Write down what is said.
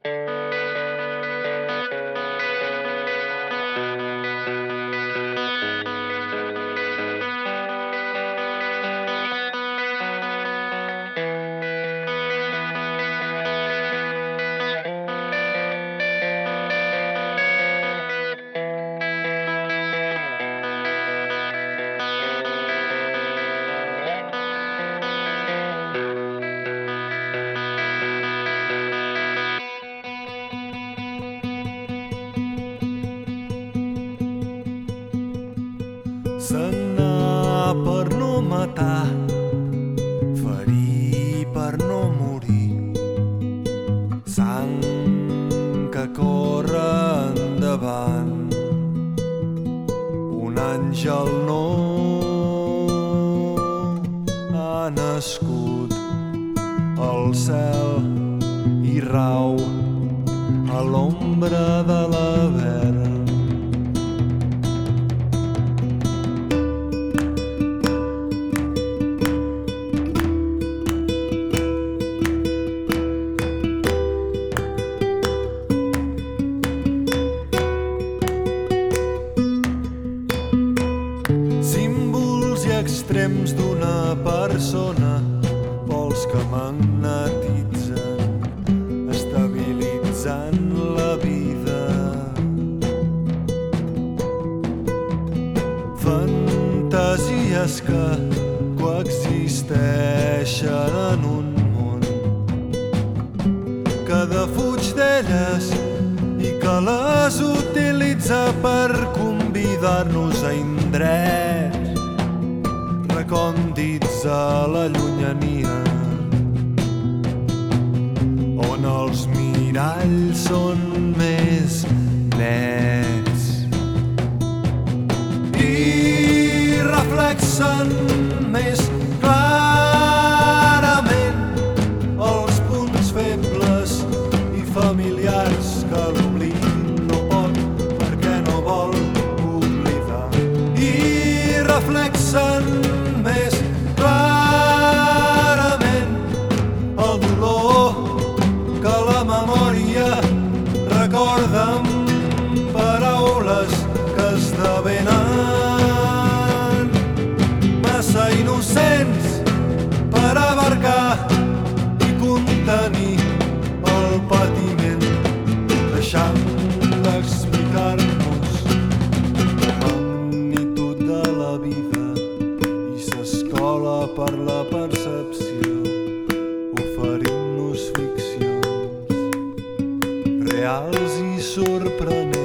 Sanar per no matar, ferir per no morir, sang que corre endavant. Un àngel nou ha nascut al cel i rau a l'ombra de l'Avern. Símbols i extrems d'una persona, vols que magnetitzen, estabilitzant la vida. Fantasies que coexisteixen en un món que defuig d'elles i que les utilitza per convidar-nos a indrets recòndits a la llunyania, on els miralls són més nets i reflexen més clarament els punts febles i familiars que l'oblit no pot perquè no vol oblidar, i reflexen més clarament el dolor que la memòria recorda amb paraules que esdevenen massa innocents per abarcar i contenir el patiment, deixant d'explicar-nos la magnitud de la vida i s'escola per la percepció, oferint-nos ficcions reals i sorprenents.